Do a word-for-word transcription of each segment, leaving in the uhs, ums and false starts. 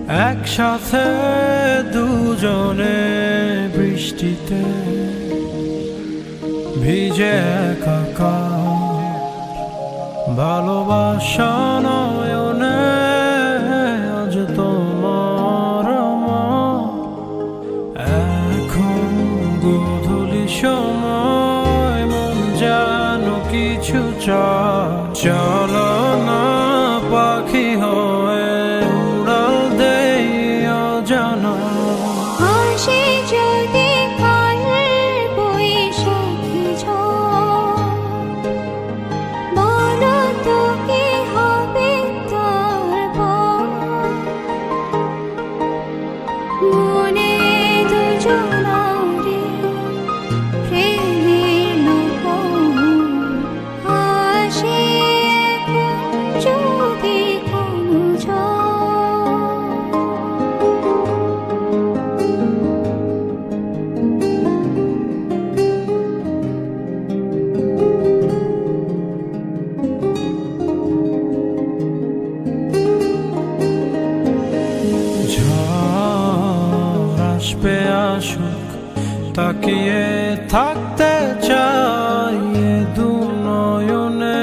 একসাথে দুজনে বৃষ্টিতে ভিজে একাকার, ভালোবাসা নয়নে আজ তোমার আমার। এখন গোধূলি সময় মন যেন কিছু চায়, চলো না পাখি হয়ে উড়াল দেই অজানা। আসে যদি কাল বৈশাখী ঝড়, বলো তো কি হবে তারপর? মনে দুজনারে প্রেমের লোক আসে এখন যদি কোনো ঝড়। ঝড় আসবে আসুক, তাকিয়ে থাকতে চাই এ দু নয়নে।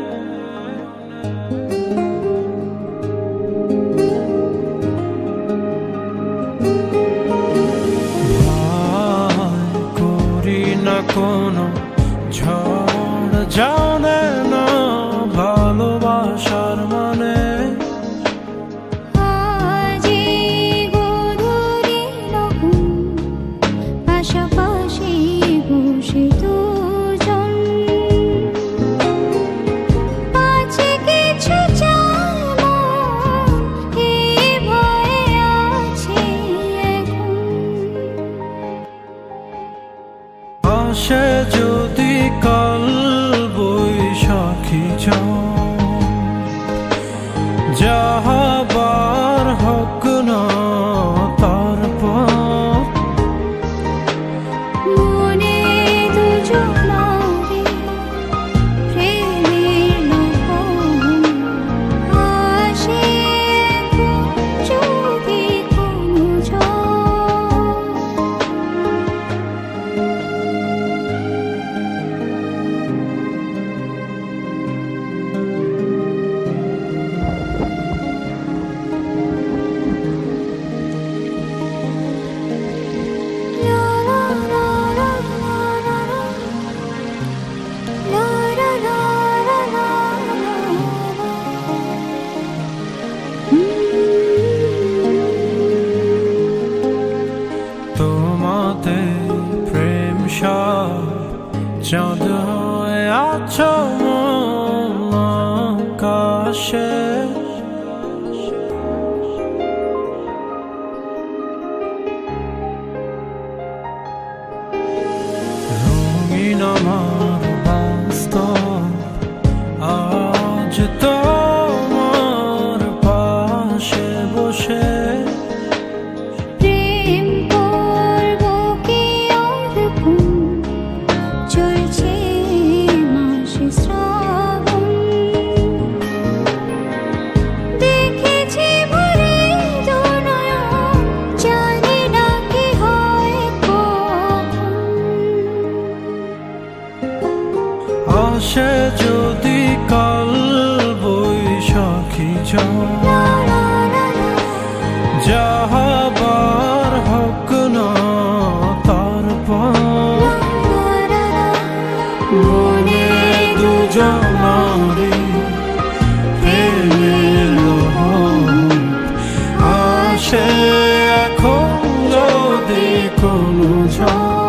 ভয় করি না কোনো ঝড়, জানে না ভালোবাসার মানে। আজি গোধূলি রকম পাশাপাশি বসে দুজন, পাছে কিছু চায় মন, এই ভয়ে আছে এখন। আসে যদি কাল বৈশাখী ঝড়, যাহাবার হোক না তারপর। মনে দুজনারে প্রেমের লোক আসে এখন যদি কোনো ঝড়। তোমাতে প্রেম সব চাঁদ হয়ে আছো মন আকাশে। রঙিন আমার বাস্তব আজ তোমার পাশে বসে। প্রেম করব কি আর চলছে মাসে শ্রাবণ, দেখেছি ভরে দু নয়ন, জানি না কি হয় কখন। আসে যদি কাল বৈশাখী ঝড়, যাহাবার হোক না তারপর। মনে দুজনারে প্রেমের লোক আসে এখন যদি কোনো ঝড়।